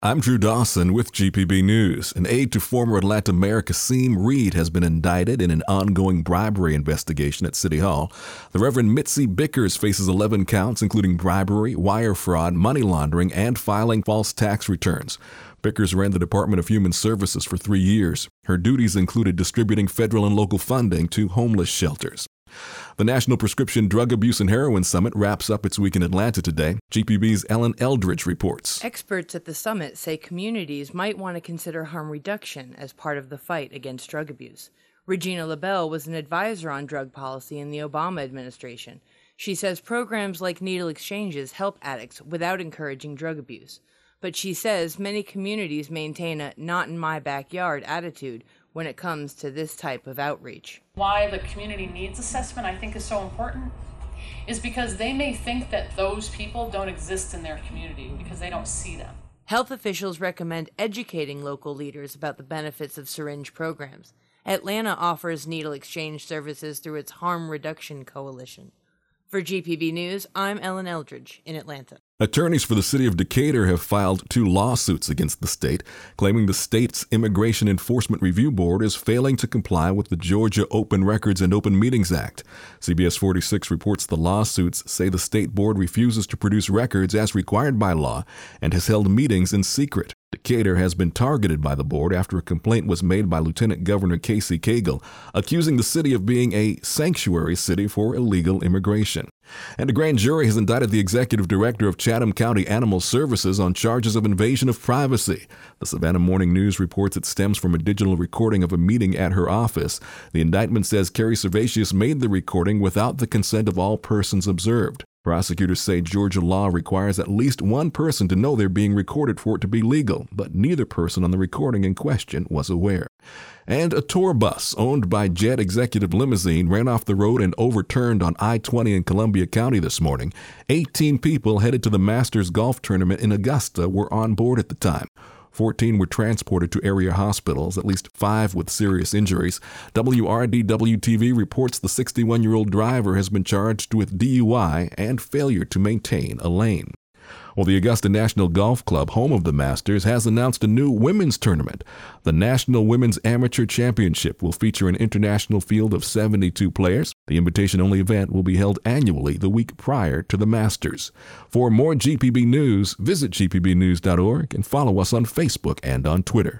I'm Drew Dawson with GPB News. An aide to former Atlanta Mayor Kasim Reed has been indicted in an ongoing bribery investigation at City Hall. The Reverend Mitzi Bickers faces 11 counts, including bribery, wire fraud, money laundering, and filing false tax returns. Bickers ran the Department of Human Services for 3 years. Her duties included distributing federal and local funding to homeless shelters. The National Prescription Drug Abuse and Heroin Summit wraps up its week in Atlanta today. GPB's Ellen Eldridge reports. Experts at the summit say communities might want to consider harm reduction as part of the fight against drug abuse. Regina LaBelle was an advisor on drug policy in the Obama administration. She says programs like needle exchanges help addicts without encouraging drug abuse. But she says many communities maintain a not-in-my-backyard attitude when it comes to this type of outreach. Why the community needs assessment I think is so important is because they may think that those people don't exist in their community because they don't see them. Health officials recommend educating local leaders about the benefits of syringe programs. Atlanta offers needle exchange services through its Harm Reduction Coalition. For GPB News, I'm Ellen Eldridge in Atlanta. Attorneys for the city of Decatur have filed 2 lawsuits against the state, claiming the state's Immigration Enforcement Review Board is failing to comply with the Georgia Open Records and Open Meetings Act. CBS 46 reports the lawsuits say the state board refuses to produce records as required by law and has held meetings in secret. Decatur has been targeted by the board after a complaint was made by Lieutenant Governor Casey Cagle, accusing the city of being a sanctuary city for illegal immigration. And a grand jury has indicted the executive director of Chatham County Animal Services on charges of invasion of privacy. The Savannah Morning News reports it stems from a digital recording of a meeting at her office. The indictment says Carrie Servatius made the recording without the consent of all persons observed. Prosecutors say Georgia law requires at least one person to know they're being recorded for it to be legal, but neither person on the recording in question was aware. And a tour bus owned by Jet Executive Limousine ran off the road and overturned on I-20 in Columbia County this morning. 18 people headed to the Masters Golf Tournament in Augusta were on board at the time. 14 were transported to area hospitals, at least 5 with serious injuries. WRDW-TV reports the 61-year-old driver has been charged with DUI and failure to maintain a lane. Well, the Augusta National Golf Club, home of the Masters, has announced a new women's tournament. The National Women's Amateur Championship will feature an international field of 72 players. The invitation-only event will be held annually the week prior to the Masters. For more GPB News, visit gpbnews.org and follow us on Facebook and on Twitter.